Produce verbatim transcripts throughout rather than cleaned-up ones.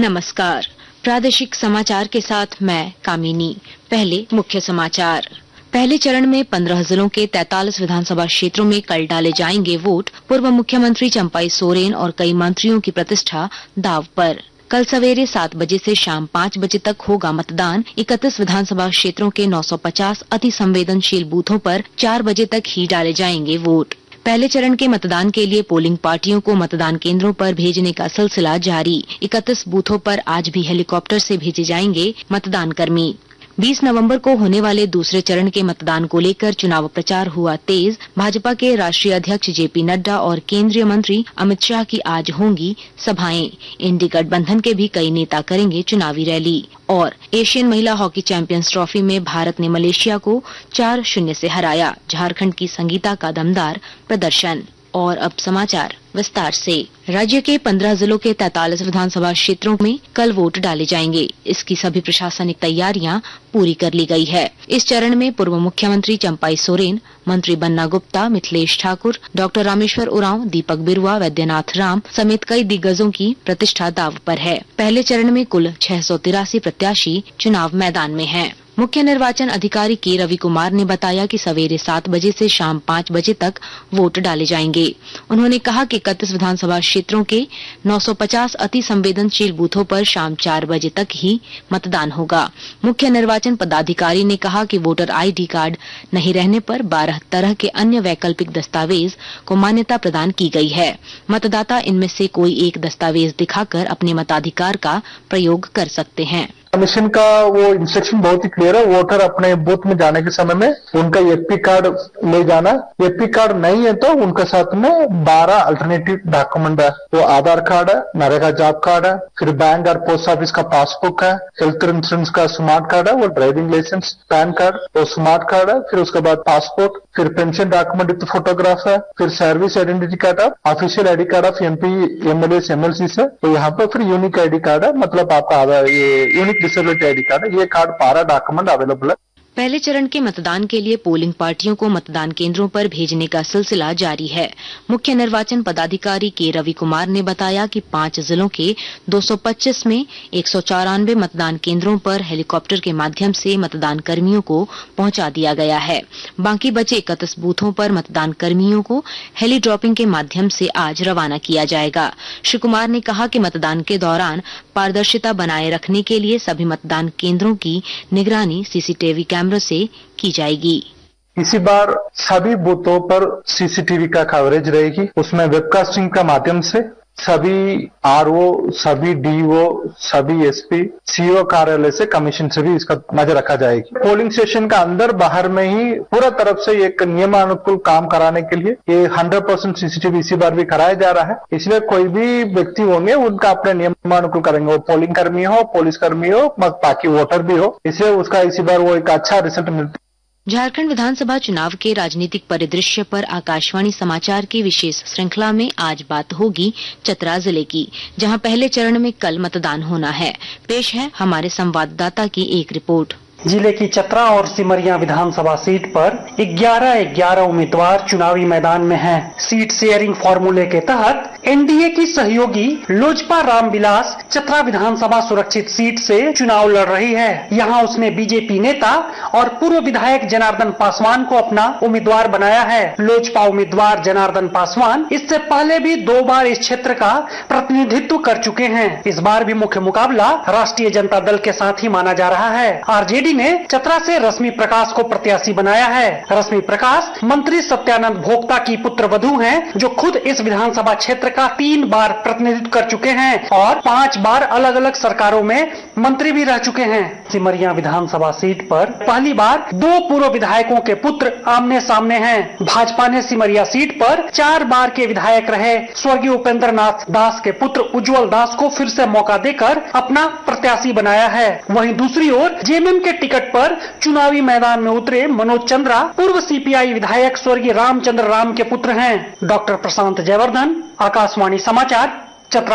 नमस्कार। प्रादेशिक समाचार के साथ मैं कामिनी। पहले मुख्य समाचार। पहले चरण में पंद्रह जिलों के तैंतालीस विधानसभा क्षेत्रों में कल डाले जाएंगे वोट। पूर्व मुख्यमंत्री चंपाई सोरेन और कई मंत्रियों की प्रतिष्ठा दांव पर। कल सवेरे सात बजे से शाम पाँच बजे तक होगा मतदान। इकतीस विधानसभा क्षेत्रों के नौ सौ पचास अति संवेदनशील बूथों पर चार बजे तक ही डाले जाएंगे वोट। पहले चरण के मतदान के लिए पोलिंग पार्टियों को मतदान केंद्रों पर भेजने का सिलसिला जारी। इकतीस बूथों पर आज भी हेलीकॉप्टर से भेजे जाएंगे मतदान कर्मी। बीस नवंबर को होने वाले दूसरे चरण के मतदान को लेकर चुनाव प्रचार हुआ तेज। भाजपा के राष्ट्रीय अध्यक्ष जेपी नड्डा और केंद्रीय मंत्री अमित शाह की आज होंगी सभाएं। इंडी गठबंधन के भी कई नेता करेंगे चुनावी रैली। और एशियन महिला हॉकी चैंपियंस ट्रॉफी में भारत ने मलेशिया को चार शून्य से हराया। झारखंड की संगीता का दमदार प्रदर्शन। और अब समाचार विस्तार से। राज्य के पंद्रह जिलों के तैंतालीस विधानसभा क्षेत्रों में कल वोट डाले जाएंगे। इसकी सभी प्रशासनिक तैयारियां पूरी कर ली गई है। इस चरण में पूर्व मुख्यमंत्री चंपाई सोरेन, मंत्री बन्ना गुप्ता, मिथिलेश ठाकुर, डॉक्टर रामेश्वर उरांव, दीपक बिरुआ, वैद्यनाथ राम समेत कई दिग्गजों की प्रतिष्ठा दांव पर है। पहले चरण में कुल छह सौ तिरासी प्रत्याशी चुनाव मैदान में हैं। मुख्य निर्वाचन अधिकारी के रवि कुमार ने बताया कि सवेरे सात बजे से शाम पाँच बजे तक वोट डाले जाएंगे। उन्होंने कहा कि इकतीस विधानसभा क्षेत्रों के नौ सौ पचास अति संवेदनशील बूथों पर शाम चार बजे तक ही मतदान होगा। मुख्य निर्वाचन पदाधिकारी ने कहा कि वोटर आईडी कार्ड नहीं रहने पर बारह तरह के अन्य वैकल्पिक दस्तावेज को मान्यता प्रदान की गई है। मतदाता इनमें से कोई एक दस्तावेज दिखाकर अपने मताधिकार का प्रयोग कर सकते हैं। कमीशन का वो इंस्ट्रक्शन बहुत ही क्लियर है। वोटर अपने बूथ में जाने के समय में उनका एपी कार्ड ले जाना। एपी कार्ड नहीं है तो उनके साथ में बारह अल्टरनेटिव डॉक्यूमेंट है। वो आधार कार्ड है, नरेगा जॉब कार्ड है, फिर बैंक और पोस्ट ऑफिस का पासबुक है, हेल्थ इंश्योरेंस का स्मार्ट कार्ड है, वो ड्राइविंग लाइसेंस, पैन कार्ड, वो स्मार्ट कार्ड है, फिर उसके बाद पासपोर्ट, फिर पेंशन डॉक्यूमेंट विद फोटोग्राफ है, फिर सर्विस आइडेंटिटी कार्ड है, official ID card of MP, MLA, MLC से। तो यहाँ पर फिर यूनिक आईडी कार्ड है, मतलब आपका आधार ये यूनिक डिसेबिलिटी आईडी कार्ड है। ये कार्ड बारह डॉक्यूमेंट अवेलेबल है। पहले चरण के मतदान के लिए पोलिंग पार्टियों को मतदान केंद्रों पर भेजने का सिलसिला जारी है। मुख्य निर्वाचन पदाधिकारी के रवि कुमार ने बताया कि पांच जिलों के दो सौ पच्चीस में एक सौ चौरानवे मतदान केंद्रों पर हेलीकॉप्टर के माध्यम से मतदान कर्मियों को पहुंचा दिया गया है। बाकी बचे इकतीस बूथों पर मतदान कर्मियों को हेली ड्रॉपिंग के माध्यम से आज रवाना किया जाएगा। श्री कुमार ने कहा कि मतदान के दौरान पारदर्शिता बनाए रखने के लिए सभी मतदान केंद्रों की निगरानी सीसीटीवी कैमरों से की जाएगी। इसी बार सभी बूथों पर सीसीटीवी का कवरेज रहेगी। उसमें वेबकास्टिंग का माध्यम से सभी आरओ, सभी डीओ, सभी एसपी, सीओ कार्यालय से, कमीशन से भी इसका नजर रखा जाएगी। पोलिंग स्टेशन का अंदर बाहर में ही पूरा तरफ से एक नियमानुकूल काम कराने के लिए ये हंड्रेड परसेंट सीसीटीवी इसी बार भी कराया जा रहा है। इसलिए कोई भी व्यक्ति होंगे उनका अपने नियमानुकूल करेंगे, वो पोलिंग कर्मी हो, पुलिस कर्मी हो, बाकी वोटर भी हो। इसलिए उसका इसी बार वो एक अच्छा रिजल्ट मिलता है। झारखंड विधानसभा चुनाव के राजनीतिक परिदृश्य पर आकाशवाणी समाचार की विशेष श्रृंखला में आज बात होगी चतरा जिले की, जहां पहले चरण में कल मतदान होना है। पेश है हमारे संवाददाता की एक रिपोर्ट। जिले की चतरा और सिमरिया विधानसभा सीट पर ग्यारह ग्यारह उम्मीदवार चुनावी मैदान में हैं। सीट शेयरिंग फॉर्मूले के तहत एनडीए की सहयोगी लोजपा रामविलास चतरा विधानसभा सुरक्षित सीट से चुनाव लड़ रही है। यहां उसने बीजेपी नेता और पूर्व विधायक जनार्दन पासवान को अपना उम्मीदवार बनाया है। लोजपा उम्मीदवार जनार्दन पासवान इससे पहले भी दो बार इस क्षेत्र का प्रतिनिधित्व कर चुके हैं। इस बार भी मुख्य मुकाबला राष्ट्रीय जनता दल के साथ ही माना जा रहा है। आरजेडी ने चतरा से रश्मि प्रकाश को प्रत्याशी बनाया है। रश्मि प्रकाश मंत्री सत्यानंद भोक्ता की पुत्र वधू हैं, जो खुद इस विधानसभा क्षेत्र का तीन बार प्रतिनिधित्व कर चुके हैं और पांच बार अलग अलग सरकारों में मंत्री भी रह चुके हैं। सिमरिया विधानसभा सीट पर पहली बार दो पूर्व विधायकों के पुत्र आमने सामने हैं। भाजपा ने सिमरिया सीट पर चार बार के विधायक रहे स्वर्गीय उपेंद्र नाथ दास के पुत्र उज्जवल दास को फिर से मौका देकर अपना प्रत्याशी बनाया है। वहीं दूसरी ओर जेएमएम के टिकट पर चुनावी मैदान में उतरे मनोज चंद्रा पूर्व सीपीआई विधायक स्वर्गीय रामचंद्र राम के पुत्र हैं। डॉक्टर प्रशांत जयवर्धन, आकाशवाणी समाचार, चतरा।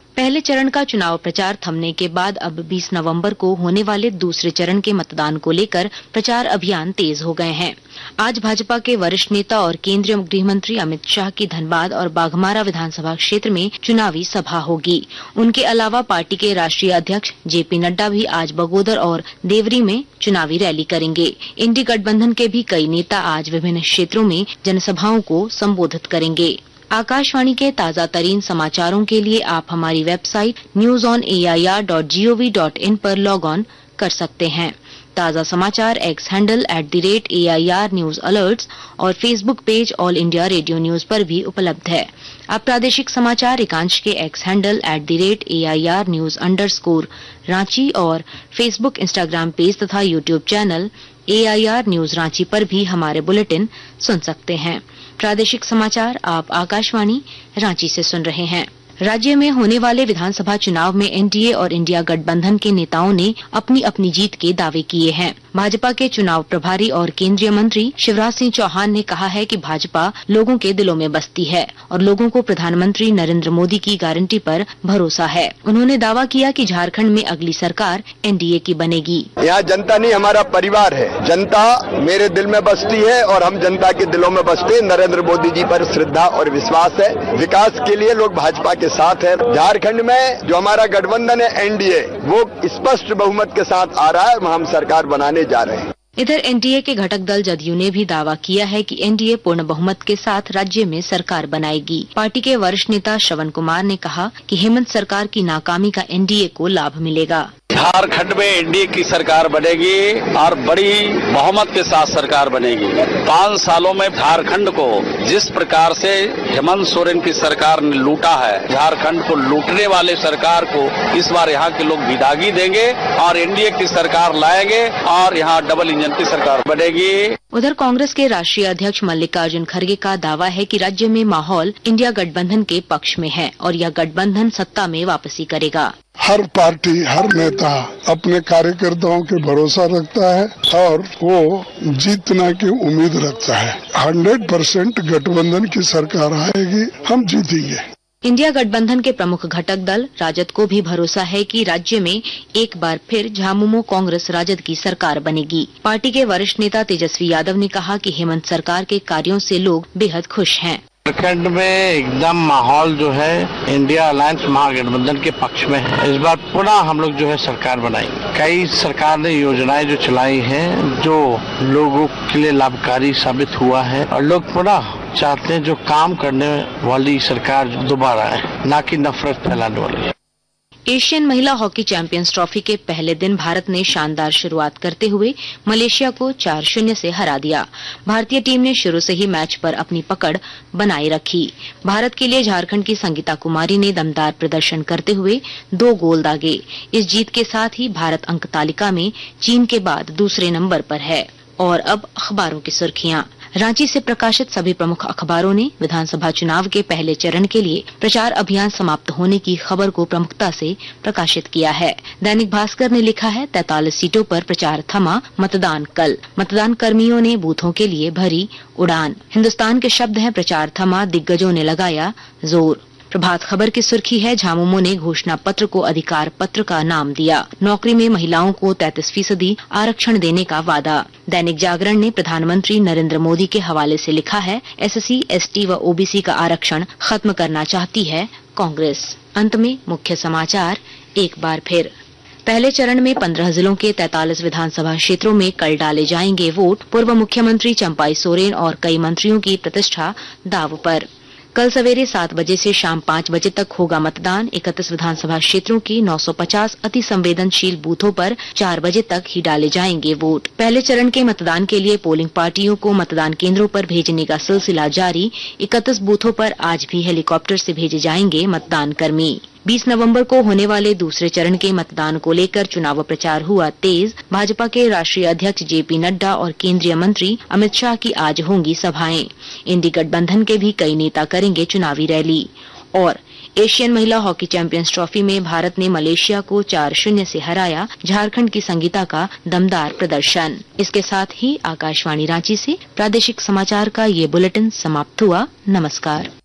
पहले चरण का चुनाव प्रचार थमने के बाद अब बीस नवंबर को होने वाले दूसरे चरण के मतदान को लेकर प्रचार अभियान तेज हो गए हैं। आज भाजपा के वरिष्ठ नेता और केंद्रीय गृह मंत्री अमित शाह की धनबाद और बाघमारा विधानसभा क्षेत्र में चुनावी सभा होगी। उनके अलावा पार्टी के राष्ट्रीय अध्यक्ष जेपी नड्डा भी आज बगोदर और देवरी में चुनावी रैली करेंगे। इंडी गठबंधन के भी कई नेता आज विभिन्न क्षेत्रों में जनसभाओं को संबोधित करेंगे। आकाशवाणी के ताजा तरीन समाचारों के लिए आप हमारी website news on A I R dot G O V dot in पर लॉग ऑन कर सकते हैं। ताजा समाचार X handle at the rate A I R news alerts और Facebook page All India Radio news पर भी उपलब्ध है। अब प्रादेशिक समाचार एकांश के X handle at the rate A I R news underscore Ranchi और फेसबुक इंस्टाग्राम पेज तथा YouTube channel A I R news Ranchi पर भी हमारे बुलेटिन सुन सकते हैं। प्रादेशिक समाचार आप आकाशवाणी रांची से सुन रहे हैं। राज्य में होने वाले विधानसभा चुनाव में एन डी ए और इंडिया गठबंधन के नेताओं ने अपनी अपनी जीत के दावे किए हैं। भाजपा के चुनाव प्रभारी और केंद्रीय मंत्री शिवराज सिंह चौहान ने कहा है कि भाजपा लोगों के दिलों में बसती है और लोगों को प्रधानमंत्री नरेंद्र मोदी की गारंटी पर भरोसा है। उन्होंने दावा किया कि झारखंड में अगली सरकार एन डी ए की बनेगी। यहाँ जनता नहीं, हमारा परिवार है। जनता मेरे दिल में बसती है और हम जनता के दिलों में बसते हैं। नरेंद्र मोदी जी पर श्रद्धा और विश्वास है। विकास के लिए लोग भाजपा के साथ है। झारखंड में जो हमारा गठबंधन है एन डी ए, वो स्पष्ट बहुमत के साथ आ रहा है। हम सरकार बनाने जा रहे हैं। इधर एन डी ए के घटक दल जदयू ने भी दावा किया है कि एन डी ए पूर्ण बहुमत के साथ राज्य में सरकार बनाएगी। पार्टी के वरिष्ठ नेता श्रवण कुमार ने कहा कि हेमंत सरकार की नाकामी का एन डी ए को लाभ मिलेगा। झारखंड में एन डी ए की सरकार बनेगी और बड़ी बहुमत के साथ सरकार बनेगी। पांच सालों में झारखंड को जिस प्रकार से हेमंत सोरेन की सरकार ने लूटा है, झारखंड को लूटने वाले सरकार को इस बार यहाँ के लोग विदागी देंगे और एन डी ए की सरकार लाएंगे और यहाँ डबल इंजन की सरकार बनेगी। उधर कांग्रेस के राष्ट्रीय अध्यक्ष मल्लिकार्जुन खड़गे का दावा है कि राज्य में माहौल इंडिया गठबंधन के पक्ष में है और यह गठबंधन सत्ता में वापसी करेगा। हर पार्टी, हर नेता अपने कार्यकर्ताओं के भरोसा रखता है और वो जीतना की उम्मीद रखता है। हंड्रेड परसेंट गठबंधन की सरकार आएगी, हम जीतेंगे। इंडिया गठबंधन के प्रमुख घटक दल राजद को भी भरोसा है कि राज्य में एक बार फिर झामुमो कांग्रेस राजद की सरकार बनेगी। पार्टी के वरिष्ठ नेता तेजस्वी यादव ने कहा कि हेमंत सरकार के कार्यों से लोग बेहद खुश हैं। झारखंड में एकदम माहौल जो है इंडिया अलायंस महागठबंधन के पक्ष में है। इस बार पुनः हम लोग जो है सरकार बनाएंगे। कई सरकार ने योजनाएं जो चलाई हैं जो लोगों के लिए लाभकारी साबित हुआ है और लोग पुनः चाहते हैं जो काम करने वाली सरकार दोबारा है, ना कि नफरत फैलाने वाली। एशियन महिला हॉकी चैंपियंस ट्रॉफी के पहले दिन भारत ने शानदार शुरुआत करते हुए मलेशिया को चार शून्य से हरा दिया। भारतीय टीम ने शुरू से ही मैच पर अपनी पकड़ बनाए रखी। भारत के लिए झारखंड की संगीता कुमारी ने दमदार प्रदर्शन करते हुए दो गोल दागे। इस जीत के साथ ही भारत अंक तालिका में चीन के बाद दूसरे नंबर पर है। और अब अखबारों की सुर्खियां। रांची से प्रकाशित सभी प्रमुख अखबारों ने विधानसभा चुनाव के पहले चरण के लिए प्रचार अभियान समाप्त होने की खबर को प्रमुखता से प्रकाशित किया है। दैनिक भास्कर ने लिखा है तैंतालीस सीटों पर प्रचार थमा, मतदान कल। मतदान कर्मियों ने बूथों के लिए भरी उड़ान। हिन्दुस्तान के शब्द हैं प्रचार थमा, दिग्गजों ने लगाया जोर। प्रभात खबर की सुर्खी है झामुमो ने घोषणा पत्र को अधिकार पत्र का नाम दिया। नौकरी में महिलाओं को तैंतीस फीसदी आरक्षण देने का वादा। दैनिक जागरण ने प्रधानमंत्री नरेंद्र मोदी के हवाले से लिखा है एस सी, एस टी व ओ बी सी का आरक्षण खत्म करना चाहती है कांग्रेस। अंत में मुख्य समाचार एक बार फिर। पहले चरण में पंद्रह जिलों के तैंतालीस विधानसभा क्षेत्रों में कल डाले जाएंगे वोट। पूर्व मुख्यमंत्री चंपाई सोरेन और कई मंत्रियों की प्रतिष्ठा दाव पर। कल सवेरे सात बजे से शाम पाँच बजे तक होगा मतदान। इकतीस विधानसभा क्षेत्रों की नौ सौ पचास अति संवेदनशील बूथों पर चार बजे तक ही डाले जाएंगे वोट। पहले चरण के मतदान के लिए पोलिंग पार्टियों को मतदान केंद्रों पर भेजने का सिलसिला जारी। इकतीस बूथों पर आज भी हेलीकॉप्टर से भेजे जाएंगे मतदान कर्मी। बीस नवंबर को होने वाले दूसरे चरण के मतदान को लेकर चुनाव प्रचार हुआ तेज। भाजपा के राष्ट्रीय अध्यक्ष जेपी नड्डा और केंद्रीय मंत्री अमित शाह की आज होंगी सभाएं। इंडी गठबंधन के भी कई नेता करेंगे चुनावी रैली। और एशियन महिला हॉकी चैंपियंस ट्रॉफी में भारत ने मलेशिया को चार शून्य से हराया। झारखंड की संगीता का दमदार प्रदर्शन। इसके साथ ही आकाशवाणी रांची से प्रादेशिक समाचार का ये बुलेटिन समाप्त हुआ। नमस्कार।